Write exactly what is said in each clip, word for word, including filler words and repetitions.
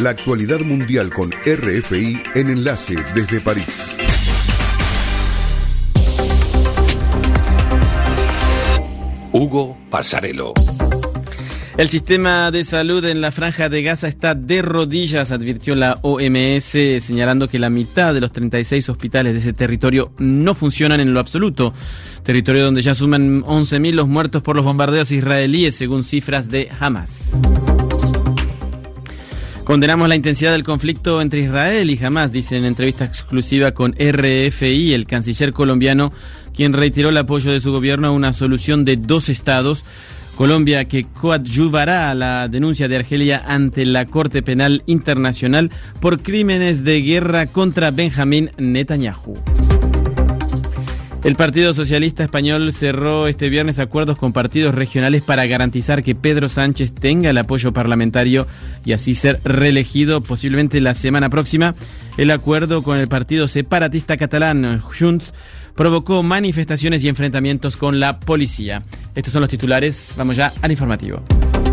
La actualidad mundial con R F I en Enlace desde París. Hugo Pasarello. El sistema de salud en la Franja de Gaza está de rodillas, advirtió la O M S, señalando que la mitad de los treinta y seis hospitales de ese territorio no funcionan en lo absoluto. Territorio donde ya suman once mil los muertos por los bombardeos israelíes, según cifras de Hamas. Condenamos la intensidad del conflicto entre Israel y Hamas, dice en entrevista exclusiva con R F I el canciller colombiano, quien reiteró el apoyo de su gobierno a una solución de dos estados. Colombia, que coadyuvará a la denuncia de Argelia ante la Corte Penal Internacional por crímenes de guerra contra Benjamín Netanyahu. El Partido Socialista Español cerró este viernes acuerdos con partidos regionales para garantizar que Pedro Sánchez tenga el apoyo parlamentario y así ser reelegido posiblemente la semana próxima. El acuerdo con el partido separatista catalán Junts provocó manifestaciones y enfrentamientos con la policía. Estos son los titulares. Vamos ya al informativo.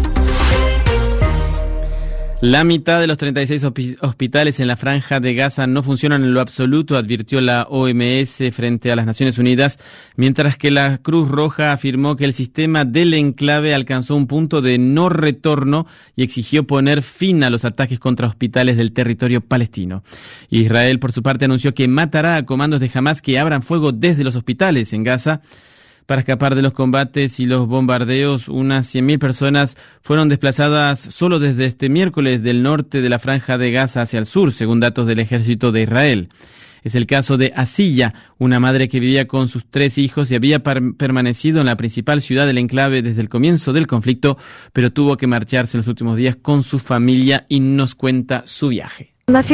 La mitad de los treinta y seis hospitales en la Franja de Gaza no funcionan en lo absoluto, advirtió la O M S frente a las Naciones Unidas, mientras que la Cruz Roja afirmó que el sistema del enclave alcanzó un punto de no retorno y exigió poner fin a los ataques contra hospitales del territorio palestino. Israel, por su parte, anunció que matará a comandos de Hamas que abran fuego desde los hospitales en Gaza. Para escapar de los combates y los bombardeos, unas cien mil personas fueron desplazadas solo desde este miércoles del norte de la Franja de Gaza hacia el sur, según datos del ejército de Israel. Es el caso de Asiya, una madre que vivía con sus tres hijos y había par- permanecido en la principal ciudad del enclave desde el comienzo del conflicto, pero tuvo que marcharse en los últimos días con su familia y nos cuenta su viaje.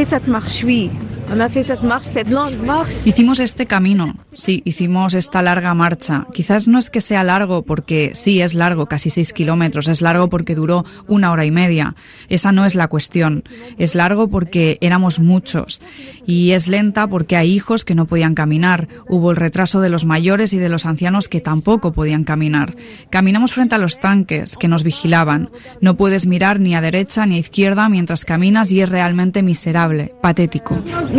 Hicimos este camino, sí, hicimos esta larga marcha. Quizás no es que sea largo porque sí es largo, casi seis kilómetros, es largo porque duró una hora y media. Esa no es la cuestión. Es largo porque éramos muchos y es lenta porque hay hijos que no podían caminar. Hubo el retraso de los mayores y de los ancianos que tampoco podían caminar. Caminamos frente a los tanques que nos vigilaban. No puedes mirar ni a derecha ni a izquierda mientras caminas y es realmente miserable. Miserable, patético.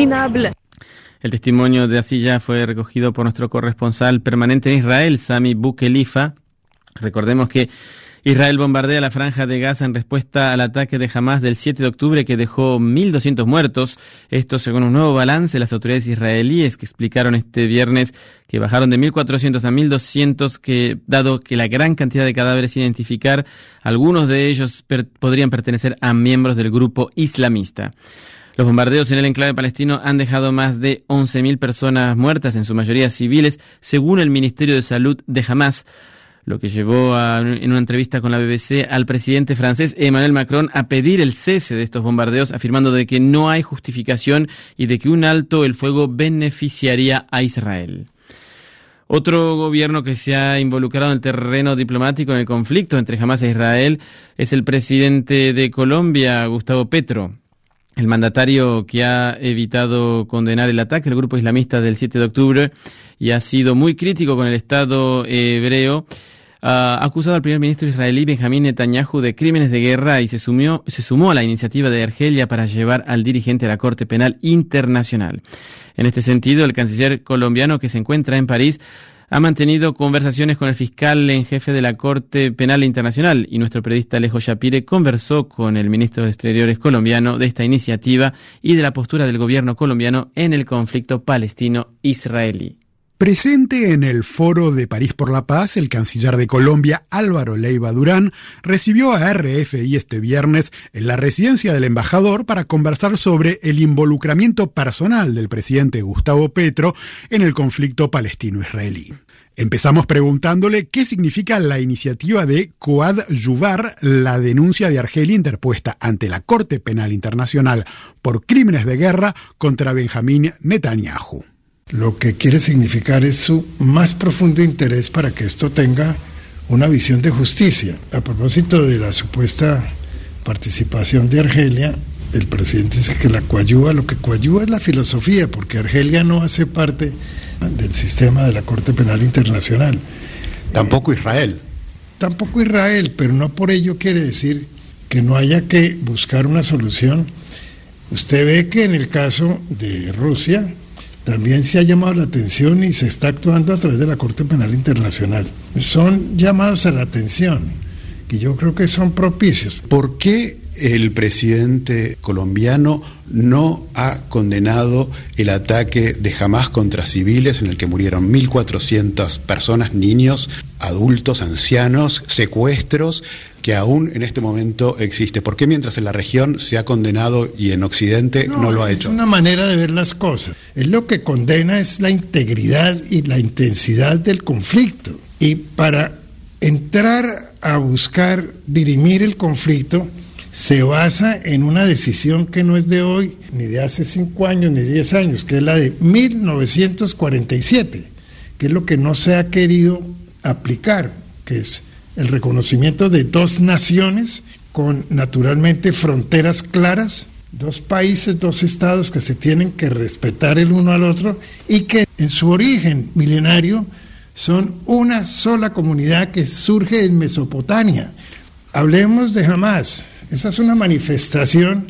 El testimonio de Asiya fue recogido por nuestro corresponsal permanente en Israel, Sami Bukelifa. Recordemos que Israel bombardea la Franja de Gaza en respuesta al ataque de Hamas del siete de octubre que dejó mil doscientos muertos. Esto según un nuevo balance de las autoridades israelíes que explicaron este viernes que bajaron de mil cuatrocientos a mil doscientos, que dado que la gran cantidad de cadáveres sin identificar, algunos de ellos per- podrían pertenecer a miembros del grupo islamista. Los bombardeos en el enclave palestino han dejado más de once mil personas muertas, en su mayoría civiles, según el Ministerio de Salud de Hamas, lo que llevó a, en una entrevista con la B B C al presidente francés Emmanuel Macron a pedir el cese de estos bombardeos, afirmando de que no hay justificación y de que un alto el fuego beneficiaría a Israel. Otro gobierno que se ha involucrado en el terreno diplomático en el conflicto entre Hamas e Israel es el presidente de Colombia, Gustavo Petro. El mandatario, que ha evitado condenar el ataque del grupo islamista del siete de octubre y ha sido muy crítico con el Estado hebreo, ha acusado al primer ministro israelí Benjamín Netanyahu de crímenes de guerra y se, sumió, se sumó a la iniciativa de Argelia para llevar al dirigente a la Corte Penal Internacional. En este sentido, el canciller colombiano, que se encuentra en París, ha mantenido conversaciones con el fiscal en jefe de la Corte Penal Internacional y nuestro periodista Alejo Shapire conversó con el ministro de Exteriores colombiano de esta iniciativa y de la postura del gobierno colombiano en el conflicto palestino-israelí. Presente en el Foro de París por la Paz, el canciller de Colombia, Álvaro Leiva Durán, recibió a R F I este viernes en la residencia del embajador para conversar sobre el involucramiento personal del presidente Gustavo Petro en el conflicto palestino-israelí. Empezamos preguntándole qué significa la iniciativa de coadyuvar la denuncia de Argelia interpuesta ante la Corte Penal Internacional por crímenes de guerra contra Benjamín Netanyahu. Lo que quiere significar es su más profundo interés para que esto tenga una visión de justicia. A propósito de la supuesta participación de Argelia, el presidente dice que la coadyuva, lo que coadyuva es la filosofía, porque Argelia no hace parte del sistema de la Corte Penal Internacional. Tampoco Israel. Tampoco Israel, pero no por ello quiere decir que no haya que buscar una solución. Usted ve que en el caso de Rusia también se ha llamado la atención y se está actuando a través de la Corte Penal Internacional. Son llamados a la atención que yo creo que son propicios. ¿Por qué el presidente colombiano no ha condenado el ataque de Hamás contra civiles en el que murieron mil cuatrocientas personas, niños, adultos, ancianos, secuestros, que aún en este momento existe? ¿Por qué mientras en la región se ha condenado y en Occidente no, no lo ha hecho? Es una manera de ver las cosas. Él lo que condena es la integridad y la intensidad del conflicto. Y para entrar a buscar dirimir el conflicto se basa en una decisión que no es de hoy, ni de hace cinco años, ni diez años, que es la de mil novecientos cuarenta y siete, que es lo que no se ha querido aplicar, que es el reconocimiento de dos naciones con naturalmente fronteras claras, dos países, dos estados que se tienen que respetar el uno al otro y que en su origen milenario son una sola comunidad que surge en Mesopotamia. Hablemos de Hamás. Esa es una manifestación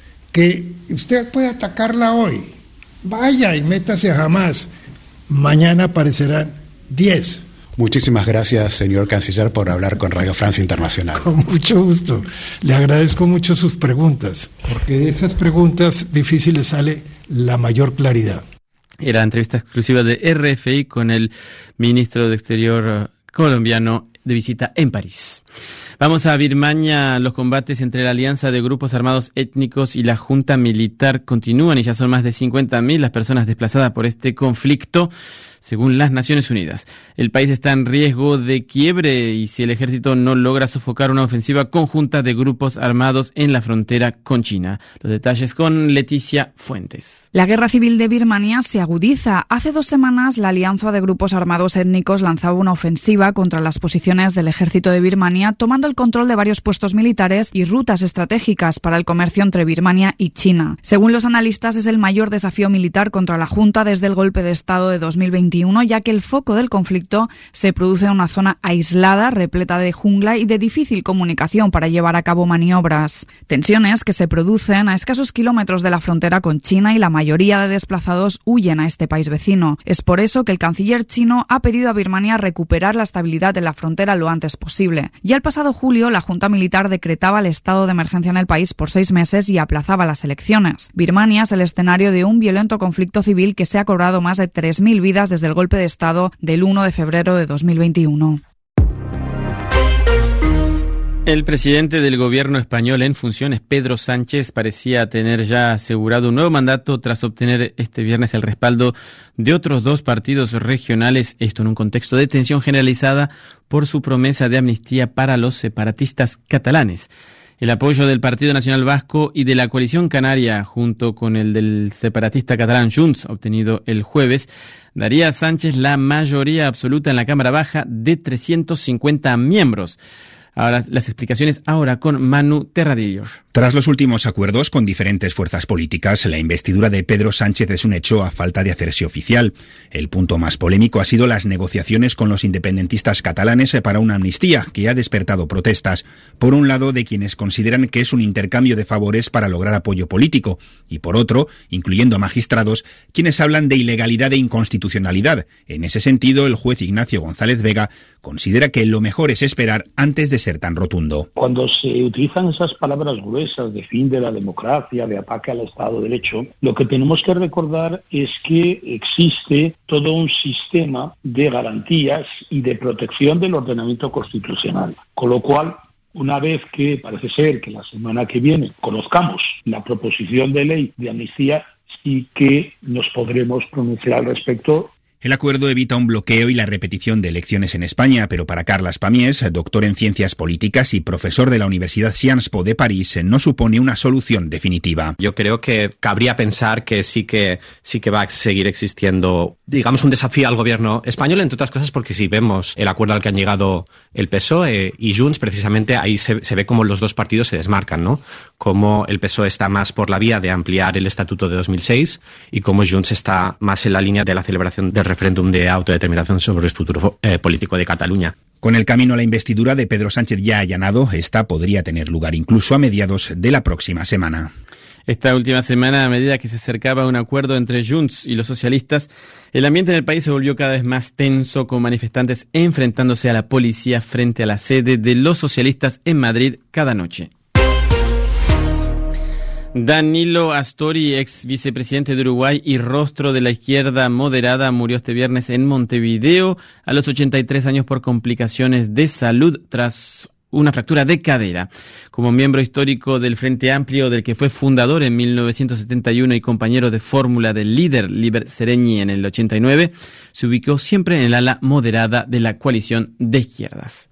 que usted puede atacarla hoy. Vaya y métase a Hamás. Mañana aparecerán diez. Muchísimas gracias, señor canciller, por hablar con Radio Francia Internacional. Con mucho gusto. Le agradezco mucho sus preguntas, porque de esas preguntas difíciles sale la mayor claridad. Era entrevista exclusiva de R F I con el ministro de Exterior colombiano de visita en París. Vamos a Birmania. Los combates entre la alianza de grupos armados étnicos y la junta militar continúan y ya son más de cincuenta mil las personas desplazadas por este conflicto, según las Naciones Unidas. El país está en riesgo de quiebre y si el ejército no logra sofocar una ofensiva conjunta de grupos armados en la frontera con China. Los detalles con Leticia Fuentes. La guerra civil de Birmania se agudiza. Hace dos semanas, la alianza de grupos armados étnicos lanzaba una ofensiva contra las posiciones del ejército de Birmania, tomando el control de varios puestos militares y rutas estratégicas para el comercio entre Birmania y China. Según los analistas, es el mayor desafío militar contra la Junta desde el golpe de Estado de dos mil veintiuno, ya que el foco del conflicto se produce en una zona aislada, repleta de jungla y de difícil comunicación para llevar a cabo maniobras. Tensiones que se producen a escasos kilómetros de la frontera con China y la mayoría de desplazados huyen a este país vecino. Es por eso que el canciller chino ha pedido a Birmania recuperar la estabilidad de la frontera lo antes posible. Ya el pasado julio, la Junta Militar decretaba el estado de emergencia en el país por seis meses y aplazaba las elecciones. Birmania es el escenario de un violento conflicto civil que se ha cobrado más de tres mil vidas desde el golpe de Estado del uno de febrero de dos mil veintiuno. El presidente del gobierno español en funciones, Pedro Sánchez, parecía tener ya asegurado un nuevo mandato tras obtener este viernes el respaldo de otros dos partidos regionales, esto en un contexto de tensión generalizada por su promesa de amnistía para los separatistas catalanes. El apoyo del Partido Nacional Vasco y de la coalición canaria, junto con el del separatista catalán Junts, obtenido el jueves, daría a Sánchez la mayoría absoluta en la Cámara Baja de trescientos cincuenta miembros. Ahora las explicaciones ahora con Manu Terradillos. Tras los últimos acuerdos con diferentes fuerzas políticas, la investidura de Pedro Sánchez es un hecho a falta de hacerse oficial. El punto más polémico ha sido las negociaciones con los independentistas catalanes para una amnistía que ha despertado protestas. Por un lado, de quienes consideran que es un intercambio de favores para lograr apoyo político, y por otro, incluyendo a magistrados, quienes hablan de ilegalidad e inconstitucionalidad. En ese sentido, el juez Ignacio González Vega considera que lo mejor es esperar antes de ser tan rotundo. Cuando se utilizan esas palabras gruesas de fin de la democracia, de ataque al Estado de Derecho, lo que tenemos que recordar es que existe todo un sistema de garantías y de protección del ordenamiento constitucional. Con lo cual, una vez que parece ser que la semana que viene conozcamos la proposición de ley de amnistía, sí que nos podremos pronunciar al respecto. El acuerdo evita un bloqueo y la repetición de elecciones en España, pero para Carles Pamies, doctor en Ciencias Políticas y profesor de la Universidad Sciences Po de París, no supone una solución definitiva. Yo creo que cabría pensar que sí que sí que va a seguir existiendo, digamos, un desafío al gobierno español, entre otras cosas porque si vemos el acuerdo al que han llegado el P S O E y Junts, precisamente ahí se, se ve cómo los dos partidos se desmarcan, ¿no? Cómo el P S O E está más por la vía de ampliar el Estatuto de dos mil seis y cómo Junts está más en la línea de la celebración del referéndum de autodeterminación sobre el futuro eh, político de Cataluña. Con el camino a la investidura de Pedro Sánchez ya allanado, esta podría tener lugar incluso a mediados de la próxima semana. Esta última semana, a medida que se acercaba un acuerdo entre Junts y los socialistas, el ambiente en el país se volvió cada vez más tenso, con manifestantes enfrentándose a la policía frente a la sede de los socialistas en Madrid cada noche. Danilo Astori, ex vicepresidente de Uruguay y rostro de la izquierda moderada, murió este viernes en Montevideo a los ochenta y tres años por complicaciones de salud tras una fractura de cadera. Como miembro histórico del Frente Amplio, del que fue fundador en mil novecientos setenta y uno y compañero de fórmula del líder Liber Seregni en el ochenta y nueve, se ubicó siempre en el ala moderada de la coalición de izquierdas.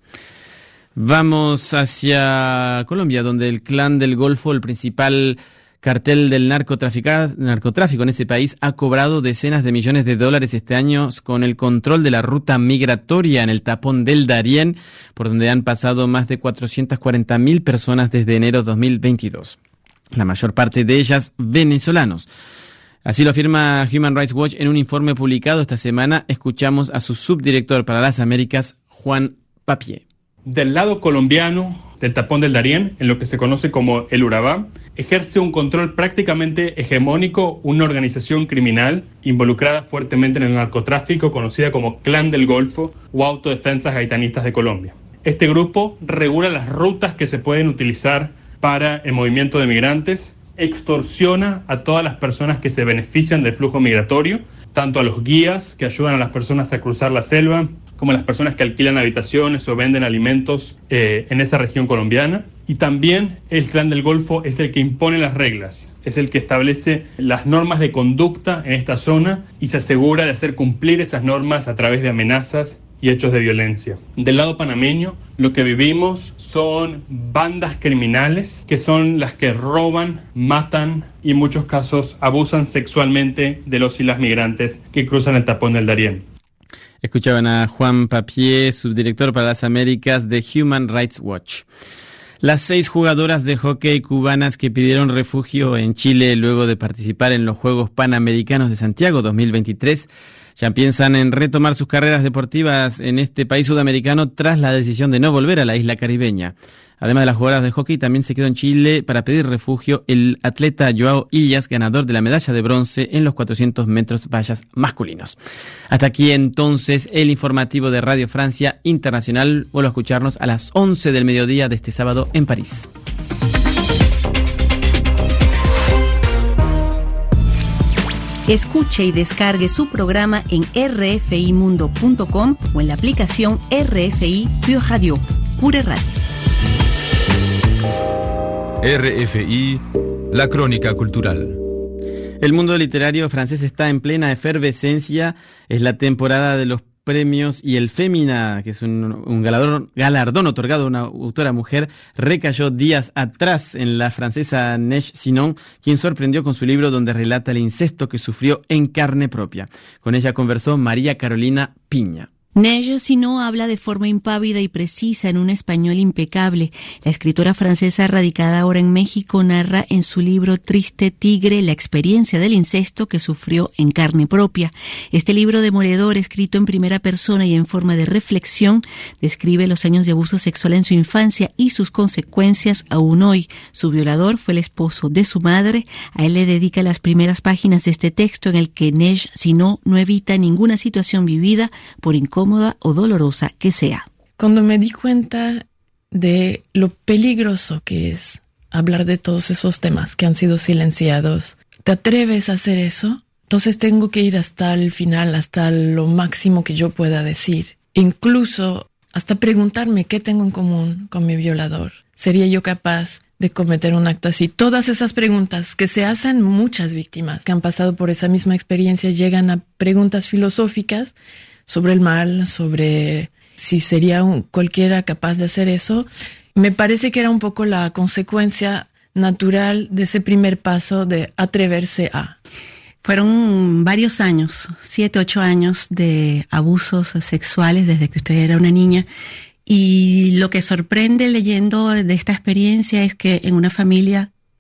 Vamos hacia Colombia, donde el Clan del Golfo, el principal cartel del narcotráfico en ese país, ha cobrado decenas de millones de dólares este año con el control de la ruta migratoria en el tapón del Darién, por donde han pasado más de cuatrocientas cuarenta mil personas desde enero de dos mil veintidós. La mayor parte de ellas venezolanos. Así lo afirma Human Rights Watch en un informe publicado esta semana. Escuchamos a su subdirector para las Américas, Juan Papié. Del lado colombiano del tapón del Darién, en lo que se conoce como el Urabá, ejerce un control prácticamente hegemónico una organización criminal involucrada fuertemente en el narcotráfico conocida como Clan del Golfo o Autodefensas Gaitanistas de Colombia. Este grupo regula las rutas que se pueden utilizar para el movimiento de migrantes, extorsiona a todas las personas que se benefician del flujo migratorio, tanto a los guías que ayudan a las personas a cruzar la selva, como las personas que alquilan habitaciones o venden alimentos eh, en esa región colombiana. Y también el Clan del Golfo es el que impone las reglas, es el que establece las normas de conducta en esta zona y se asegura de hacer cumplir esas normas a través de amenazas y hechos de violencia. Del lado panameño, lo que vivimos son bandas criminales que son las que roban, matan y en muchos casos abusan sexualmente de los y las migrantes que cruzan el tapón del Darién. Escuchaban a Juan Papié, subdirector para las Américas de Human Rights Watch. Las seis jugadoras de hockey cubanas que pidieron refugio en Chile luego de participar en los Juegos Panamericanos de Santiago dos mil veintitrés ya piensan en retomar sus carreras deportivas en este país sudamericano tras la decisión de no volver a la isla caribeña. Además de las jugadoras de hockey, también se quedó en Chile para pedir refugio el atleta Joao Illas, ganador de la medalla de bronce en los cuatrocientos metros vallas masculinos. Hasta aquí entonces el informativo de Radio Francia Internacional. Vuelvo a escucharnos a las once del mediodía de este sábado en París. Escuche y descargue su programa en r f i mundo punto com o en la aplicación R F I Pure Radio, Pure Radio. R F I, la crónica cultural. El mundo literario francés está en plena efervescencia. Es la temporada de los premios y el Fémina, que es un, un galardón, galardón otorgado a una autora mujer, recayó días atrás en la francesa Neige Sinon, quien sorprendió con su libro donde relata el incesto que sufrió en carne propia. Con ella conversó María Carolina Piña. Neige Sinon habla de forma impávida y precisa en un español impecable. La escritora francesa radicada ahora en México narra en su libro Triste Tigre la experiencia del incesto que sufrió en carne propia. Este libro demoledor, escrito en primera persona y en forma de reflexión, describe los años de abuso sexual en su infancia y sus consecuencias aún hoy. Su violador fue el esposo de su madre. A él le dedica las primeras páginas de este texto en el que Neige Sinon no evita ninguna situación vivida por incómoda o dolorosa que sea. Cuando me di cuenta de lo peligroso que es hablar de todos esos temas que han sido silenciados, ¿te atreves a hacer eso? Entonces tengo que ir hasta el final, hasta lo máximo que yo pueda decir. Incluso hasta preguntarme qué tengo en común con mi violador. ¿Sería yo capaz de cometer un acto así? Todas esas preguntas que se hacen muchas víctimas que han pasado por esa misma experiencia llegan a preguntas filosóficas sobre el mal, sobre si sería un, cualquiera capaz de hacer eso. Me parece que era un poco la consecuencia natural de ese primer paso de atreverse a. Fueron varios años, siete, ocho años de abusos sexuales desde que usted era una niña. Y lo que sorprende leyendo de esta experiencia es que en una familia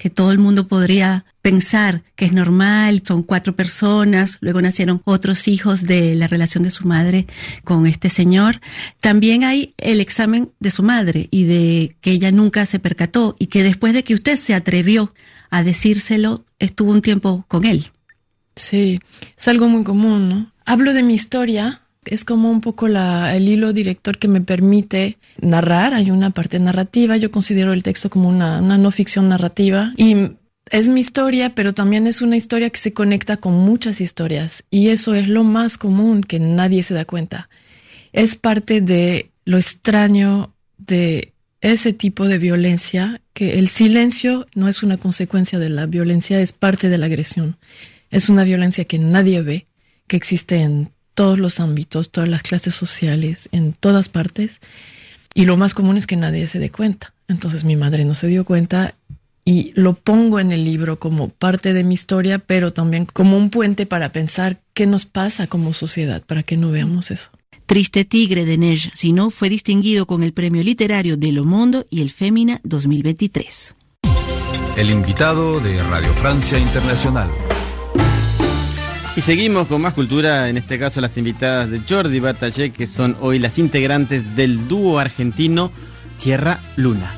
que todo el mundo podría pensar que es normal, son cuatro personas, luego nacieron otros hijos de la relación de su madre con este señor. También hay el examen de su madre y de que ella nunca se percató y que después de que usted se atrevió a decírselo, estuvo un tiempo con él. Sí, es algo muy común, ¿no? Hablo de mi historia. Es como un poco la, el hilo director que me permite narrar. Hay una parte narrativa. Yo considero el texto como una, una no ficción narrativa. Y es mi historia, pero también es una historia que se conecta con muchas historias. Y eso es lo más común que nadie se da cuenta. Es parte de lo extraño de ese tipo de violencia, que el silencio no es una consecuencia de la violencia, es parte de la agresión. Es una violencia que nadie ve, que existe en todos los ámbitos, todas las clases sociales, en todas partes, y lo más común es que nadie se dé cuenta. Entonces mi madre no se dio cuenta y lo pongo en el libro como parte de mi historia, pero también como un puente para pensar qué nos pasa como sociedad, para que no veamos eso. Triste Tigre de Neige Sino fue distinguido con el Premio Literario de Le Monde y el Fémina dos mil veintitrés. El invitado de Radio Francia Internacional. Y seguimos con más cultura, en este caso las invitadas de Jordi Batalle, que son hoy las integrantes del dúo argentino Tierra Luna.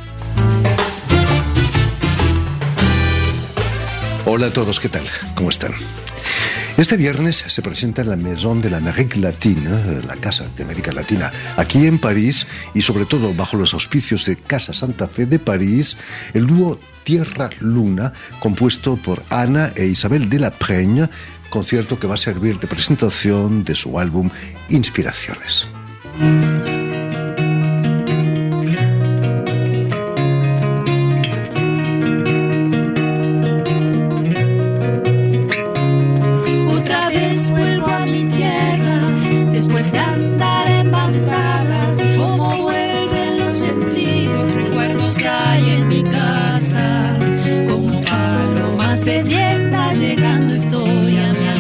Hola a todos, ¿qué tal? ¿Cómo están? Este viernes se presenta en la Maison de l'Amérique Latine, la Casa de América Latina, aquí en París, y sobre todo bajo los auspicios de Casa Santa Fe de París, el dúo Tierra Luna, compuesto por Ana e Isabel de la Pregne, concierto que va a servir de presentación de su álbum Inspiraciones. Otra vez vuelvo a mi tierra, después de andar en bandadas, cómo vuelven los sentidos, recuerdos que hay en mi casa, como paloma sedienta llegando estoy a mi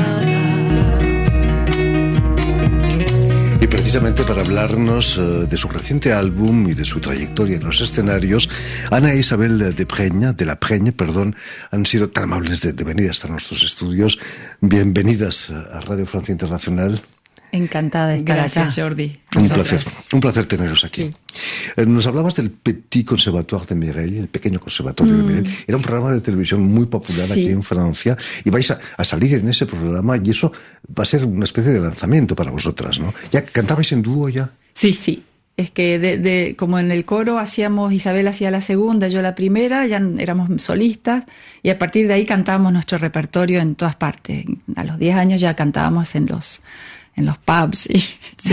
Y precisamente para hablarnos uh, de su reciente álbum y de su trayectoria en los escenarios, Ana e Isabel de Pregne, de la Pregne, perdón, han sido tan amables de, de venir hasta nuestros estudios. Bienvenidas a Radio Francia Internacional. Encantada de estar Gracias, acá. Jordi. Un Nosotras. placer, un placer teneros aquí. Sí. Eh, Nos hablabas del Petit Conservatoire de Mireille, el pequeño conservatorio mm. de Mireille. Era un programa de televisión muy popular sí. aquí en Francia y vais a, a salir en ese programa y eso va a ser una especie de lanzamiento para vosotras, ¿no? ¿Ya cantabais en dúo ya? Sí, sí. Es que de, de, como en el coro hacíamos, Isabel hacía la segunda, yo la primera, ya éramos solistas y a partir de ahí cantábamos nuestro repertorio en todas partes. A los diez años ya cantábamos en los en los pubs y, sí.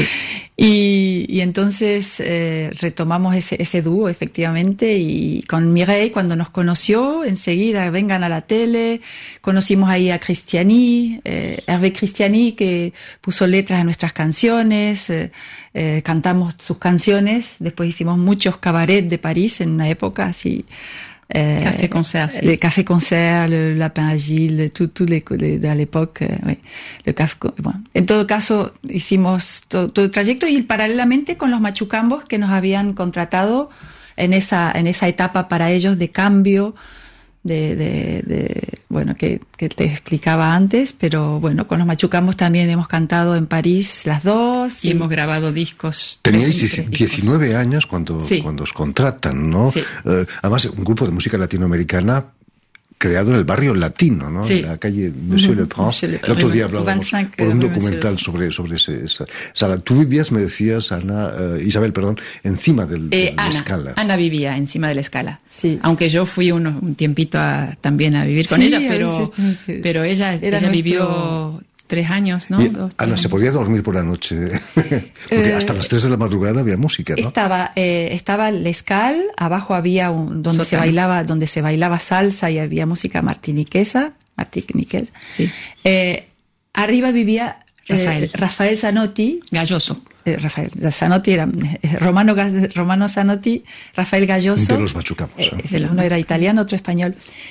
y, y entonces eh, retomamos ese, ese dúo efectivamente y con Mireille cuando nos conoció enseguida vengan a la tele, conocimos ahí a Cristiani, eh, Hervé Cristiani que puso letras a nuestras canciones, eh, eh, cantamos sus canciones, después hicimos muchos cabarets de París en una época así. Euh, Café concert, sí. Les cafés concert, le Lapin Agile, tout, tout les, les, de l'époque, euh, oui. Le café, bueno. En todo caso, hicimos todo, todo el trayecto y paralelamente con los machucambos que nos habían contratado en esa, en esa etapa para ellos de cambio, de, de, de bueno, que, que te explicaba antes, pero bueno, con los machucambos también hemos cantado en París las dos. Y, y hemos grabado discos. Teníais diecinueve discos. años cuando, sí. cuando os contratan, ¿no? Sí. Uh, además, un grupo de música latinoamericana creado en el barrio latino, ¿no? Sí. En la calle Monsieur uh-huh. le Prince. Le el otro día hablábamos veinticinco, por un oui, documental sobre, sobre ese, esa sala. Tú vivías, me decías, Ana, uh, Isabel, perdón, encima del, eh, de la Ana, escala. Ana vivía encima de la escala. Sí. Aunque yo fui unos, un tiempito a, también a vivir con sí, ella, pero, sí. pero ella, Era ella nuestro... vivió tres años, ¿no? Y, Dos, Ana, ¿se podía dormir por la noche? Porque eh, hasta las tres de la madrugada había música, ¿no? Estaba, eh, estaba el Escal, abajo había un, donde Sótano. se bailaba, donde se bailaba salsa y había música martiniquesa, martiniquesa. Sí. Eh, arriba vivía Rafael, eh, Rafael Zanotti. Galloso. Eh, Rafael Zanotti era eh, Romano, Romano Zanotti, Rafael Galloso. De los machucamos. ¿eh? Eh, uno era italiano, otro español.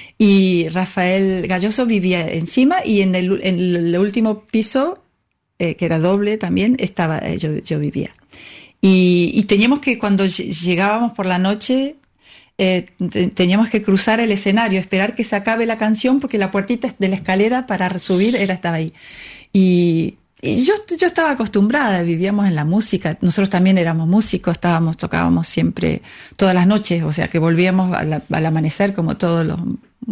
Y Rafael Galloso vivía encima y en el, en el último piso, eh, que era doble también, estaba eh, yo, yo vivía. Y, y teníamos que, cuando llegábamos por la noche, eh, te, teníamos que cruzar el escenario, esperar que se acabe la canción porque la puertita de la escalera para subir era estaba ahí. Y, y yo, yo estaba acostumbrada, vivíamos en la música, nosotros también éramos músicos, estábamos, tocábamos siempre todas las noches, o sea que volvíamos al, al amanecer como todos los...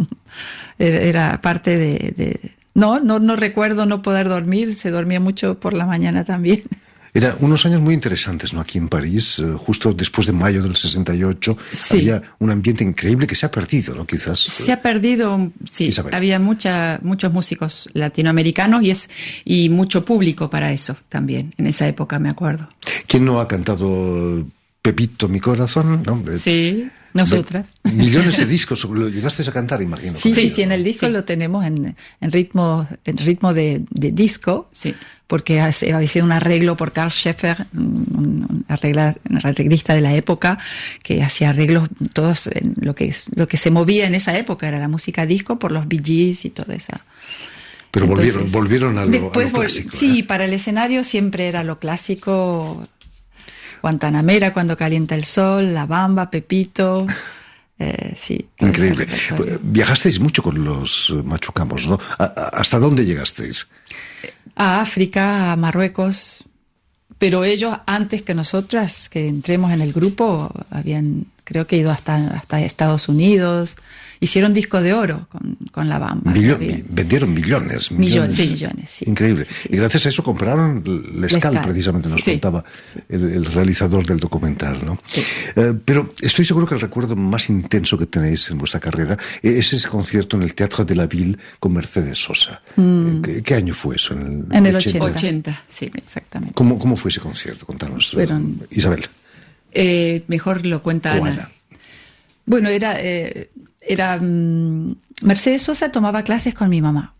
Era parte de... de no, no, no recuerdo no poder dormir, se dormía mucho por la mañana también. Eran unos años muy interesantes, ¿no? Aquí en París, eh, justo después de mayo del sesenta y ocho, sí. Había un ambiente increíble que se ha perdido, ¿no? Quizás. Se ha perdido, sí. Isabel. Había mucha, muchos músicos latinoamericanos y es y mucho público para eso también, en esa época, me acuerdo. ¿Quién no ha cantado Pepito, mi corazón? ¿No? Sí, nosotras. De, millones de discos, lo llegaste a cantar, imagino. Sí, sí, sí, en el disco sí. Lo tenemos en, en ritmo, en ritmo de, de disco. Sí. Porque había sido un arreglo por Carl Scheffer, un, arregla, un arreglista de la época, que hacía arreglos todos en lo que lo que se movía en esa época, era la música disco por los Bee Gees y toda esa. Pero Entonces, volvieron, volvieron a lo, después, a lo clásico. Sí, ¿eh? Para el escenario siempre era lo clásico, Guantanamera, Cuando calienta el sol, La Bamba, Pepito... Eh, sí, increíble. Viajasteis mucho con los machucamos, ¿no? ¿Hasta dónde llegasteis? A África, a Marruecos, pero ellos antes que nosotras, que entremos en el grupo, habían, creo que ido hasta, hasta Estados Unidos, hicieron disco de oro con, con La Bamba. Millo, vendieron millones. Millones, millones, sí, millones, sí. Increíble. Sí, sí. Y gracias a eso compraron Lescal, precisamente nos sí, contaba sí. El, el realizador del documental, ¿no? Sí. Eh, pero estoy seguro que el recuerdo más intenso que tenéis en vuestra carrera es ese concierto en el Teatro de la Ville con Mercedes Sosa. Mm. ¿Qué, ¿Qué año fue eso? En el, en el ochenta. ochenta, sí, exactamente. ¿Cómo, cómo fue ese concierto? Contanos, Fueron... Isabel. Eh, mejor lo cuenta Ana. Ana. Bueno, era... Eh, Era um, Mercedes Sosa tomaba clases con mi mamá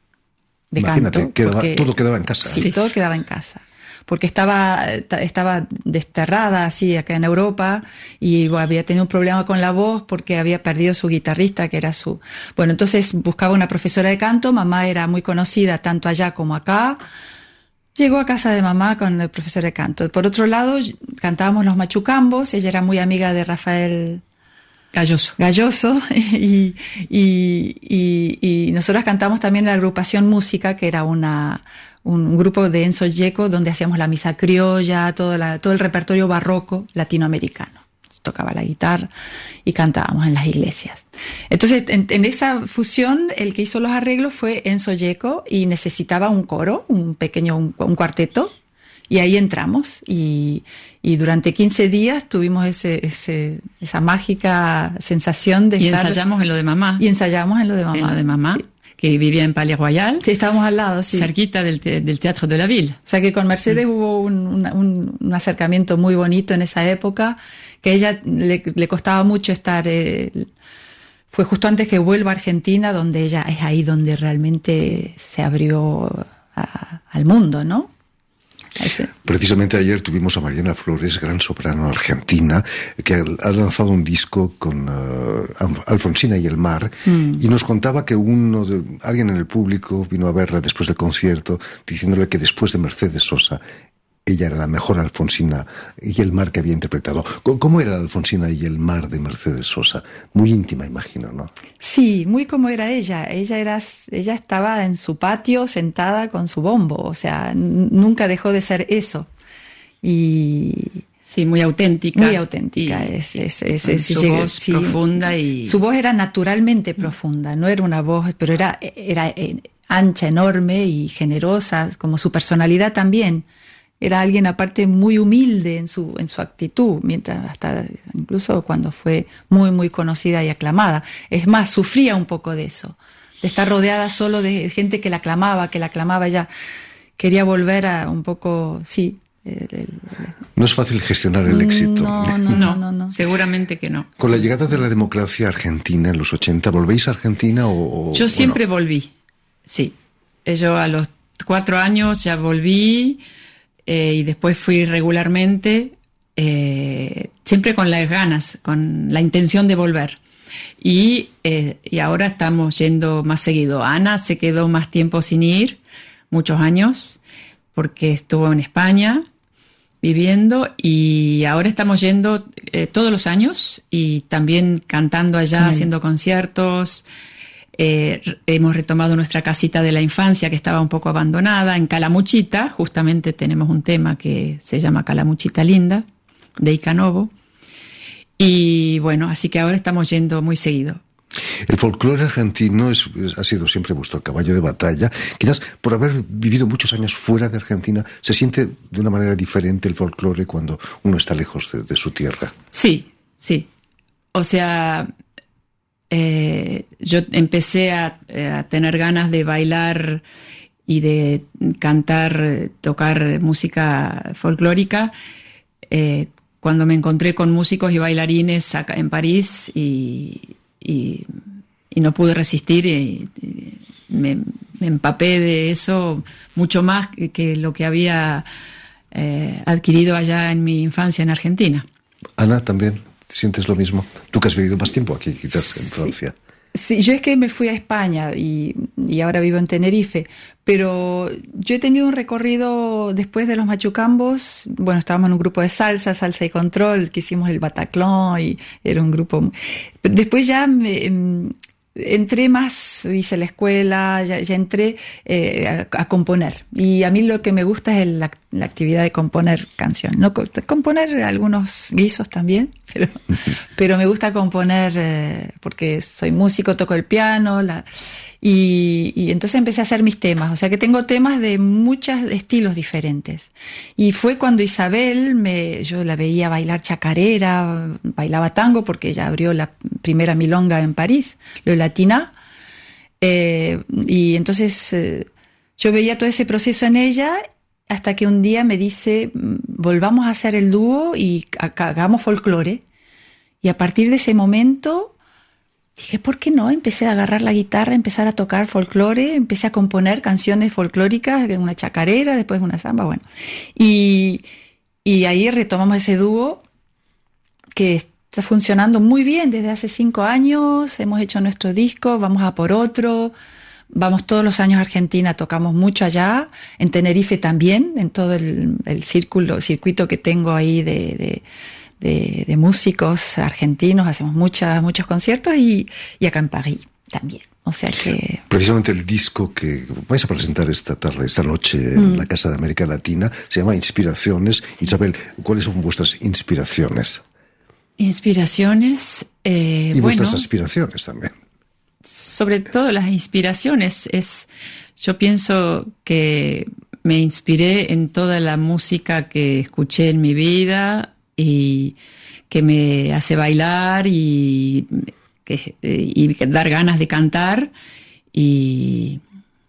de Imagínate, canto. quedaba, porque, todo quedaba en casa. Sí, sí, todo quedaba en casa. Porque estaba, estaba desterrada así acá en Europa y bueno, había tenido un problema con la voz porque había perdido su guitarrista, que era su... Bueno, entonces buscaba una profesora de canto, mamá era muy conocida tanto allá como acá. Llegó a casa de mamá con el profesor de canto. Por otro lado, cantábamos los machucambos, ella era muy amiga de Rafael... Galloso. Galloso y, y, y, y nosotros cantamos también la agrupación Música, que era una, un grupo de Enzo Gieco donde hacíamos la misa criolla, todo, la, todo el repertorio barroco latinoamericano. Tocaba la guitarra y cantábamos en las iglesias. Entonces, en, en esa fusión, el que hizo los arreglos fue Enzo Gieco y necesitaba un coro, un pequeño, un, un cuarteto. Y ahí entramos y, y durante quince días tuvimos ese, ese, esa mágica sensación de y estar... Y ensayamos en lo de mamá. Y ensayamos en lo de mamá. En lo de mamá, sí. Que vivía en Palais Royal. Sí, estábamos al lado, sí. Cerquita del, te, del Teatro de la Ville. O sea que con Mercedes mm. hubo un, un, un acercamiento muy bonito en esa época, que a ella le, le costaba mucho estar... Eh, fue justo antes que vuelva a Argentina, donde ella es ahí donde realmente se abrió a, al mundo, ¿no? Ese. Precisamente ayer tuvimos a Mariana Flores, gran soprano argentina, que ha lanzado un disco con uh, Alfonsina y el mar, mm. y nos contaba que uno de, alguien en el público vino a verla después del concierto, diciéndole que después de Mercedes Sosa, ella era la mejor Alfonsina y el mar que había interpretado. ¿Cómo era Alfonsina y el mar de Mercedes Sosa? Muy íntima, imagino, ¿no? Sí, muy como era ella. Ella era, ella estaba en su patio sentada con su bombo, o sea, nunca dejó de ser eso. Y sí, muy auténtica. Muy auténtica. Y, es, es, es, es, su llega, voz sí, profunda y... Su voz era naturalmente profunda, no era una voz, pero era, era ancha, enorme y generosa, como su personalidad también. Era alguien aparte muy humilde en su en su actitud, mientras hasta incluso cuando fue muy muy conocida y aclamada. Es más, sufría un poco de eso, de estar rodeada solo de gente que la aclamaba, que la aclamaba. Ella quería volver a un poco, sí. El, el, no es fácil gestionar el éxito. No no, no, no, no, no. Seguramente que no. Con la llegada de la democracia argentina en los ochenta, ¿volvéis a Argentina o...? Yo siempre no? volví, sí. Yo a los cuatro años ya volví... Eh, y después fui regularmente, eh, siempre con las ganas, con la intención de volver. Y, eh, y ahora estamos yendo más seguido. Ana se quedó más tiempo sin ir, muchos años, porque estuvo en España viviendo, y ahora estamos yendo eh, todos los años y también cantando allá, mm. haciendo conciertos. Eh, hemos retomado nuestra casita de la infancia que estaba un poco abandonada en Calamuchita. Justamente tenemos un tema que se llama Calamuchita Linda, de Icanovo. Y bueno, así que ahora estamos yendo muy seguido. El folclore argentino es, es, ha sido siempre vuestro caballo de batalla. Quizás por haber vivido muchos años fuera de Argentina, ¿se siente de una manera diferente el folclore cuando uno está lejos de, de su tierra? Sí, sí. O sea, eh, yo empecé a, a tener ganas de bailar y de cantar, tocar música folclórica eh, cuando me encontré con músicos y bailarines acá en París, y Y, y no pude resistir, y, y me, me empapé de eso mucho más que, que lo que había eh, adquirido allá en mi infancia en Argentina. Ana, ¿también sientes lo mismo? Tú que has vivido más tiempo aquí, quizás en Francia. Sí, yo es que me fui a España y, y ahora vivo en Tenerife, pero yo he tenido un recorrido después de los machucambos. Bueno, estábamos en un grupo de salsa, salsa y control, que hicimos el Bataclan, y era un grupo. Después ya me, entré más, hice la escuela, ya, ya entré eh, a, a componer. Y a mí lo que me gusta es el, la, la actividad de componer canciones. No, componer algunos guisos también, pero, pero me gusta componer eh, porque soy músico, toco el piano, la, y, y entonces empecé a hacer mis temas. O sea que tengo temas de muchos estilos diferentes. Y fue cuando Isabel, me, yo la veía bailar chacarera, bailaba tango, porque ella abrió la primera milonga en París, lo Latina, eh, y entonces eh, yo veía todo ese proceso en ella, hasta que un día me dice, volvamos a hacer el dúo y hagamos folclore. Y a partir de ese momento dije, ¿por qué no? Empecé a agarrar la guitarra, empezar a tocar folclore, empecé a componer canciones folclóricas, una chacarera, después una samba, bueno. Y, y ahí retomamos ese dúo que está funcionando muy bien desde hace cinco años. Hemos hecho nuestro disco, vamos a por otro. Vamos todos los años a Argentina, tocamos mucho allá, en Tenerife también, en todo el, el círculo, circuito que tengo ahí de, de, de, de músicos argentinos, hacemos muchas, muchos conciertos, y, y acá en París también. O sea que... Precisamente el disco que vais a presentar esta tarde, esta noche, mm. en la Casa de América Latina, se llama Inspiraciones. Sí. Isabel, ¿cuáles son vuestras inspiraciones? Inspiraciones... Eh, y bueno, vuestras aspiraciones también. Sobre todo las inspiraciones, es, yo pienso que me inspiré en toda la música que escuché en mi vida y que me hace bailar y, que, y dar ganas de cantar, y,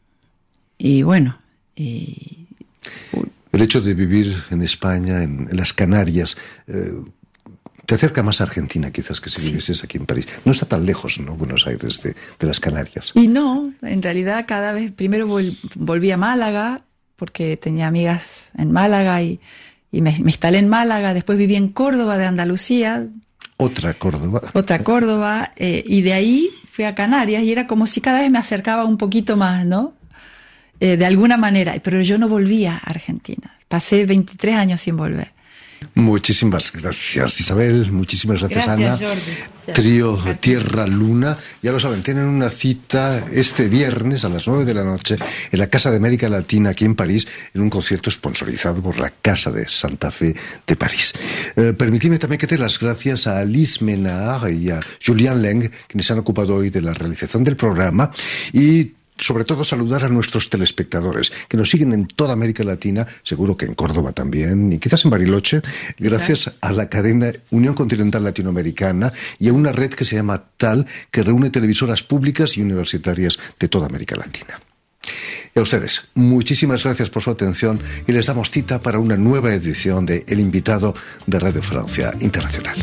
y bueno. Y, el hecho de vivir en España, en, en las Canarias, eh, te acerca más a Argentina, quizás, que si sí. vivieses aquí en París. No está tan lejos, ¿no?, Buenos Aires de, de las Canarias. Y no, en realidad cada vez, primero vol, volví a Málaga, porque tenía amigas en Málaga, y, y me, me instalé en Málaga. Después viví en Córdoba de Andalucía. Otra Córdoba. Otra Córdoba, eh, y de ahí fui a Canarias, y era como si cada vez me acercaba un poquito más, ¿no? Eh, de alguna manera, pero yo no volvía a Argentina. Pasé veintitrés años sin volver. Muchísimas gracias, Isabel. Muchísimas gracias, gracias Ana. Jordi. Trío gracias. Tierra Luna. Ya lo saben, tienen una cita este viernes a las nueve de la noche en la Casa de América Latina, aquí en París, en un concierto sponsorizado por la Casa de Santa Fe de París. Eh, permitidme también que dé las gracias a Alice Menard y a Julian Leng, quienes se han ocupado hoy de la realización del programa, y sobre todo saludar a nuestros telespectadores que nos siguen en toda América Latina, seguro que en Córdoba también, y quizás en Bariloche, gracias Exacto. a la cadena Unión Continental Latinoamericana y a una red que se llama TAL, que reúne televisoras públicas y universitarias de toda América Latina. Y a ustedes, muchísimas gracias por su atención, y les damos cita para una nueva edición de El Invitado de Radio Francia Internacional.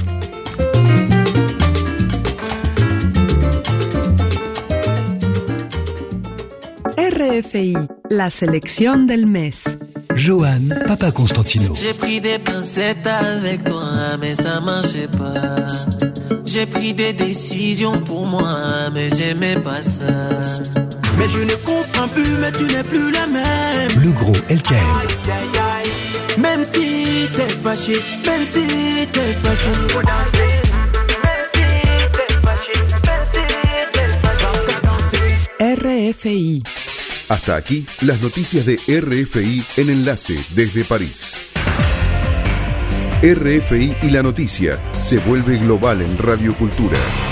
R F I, la selección del mes. Johan Papa Constantino. J'ai pris des pincettes avec toi, mais ça marchait pas. J'ai pris des décisions pour moi, mais j'aimais pas ça. Mais je ne comprends plus, mais tu n'es plus la même. Le gros L K M. Aïe, aïe, aïe. Même si t'es fâché, même si t'es fâché. Faut danser. Même si t'es fâché, même si t'es fâché. R F I. Hasta aquí las noticias de R F I en Enlace desde París. R F I y la noticia se vuelve global en Radio Cultura.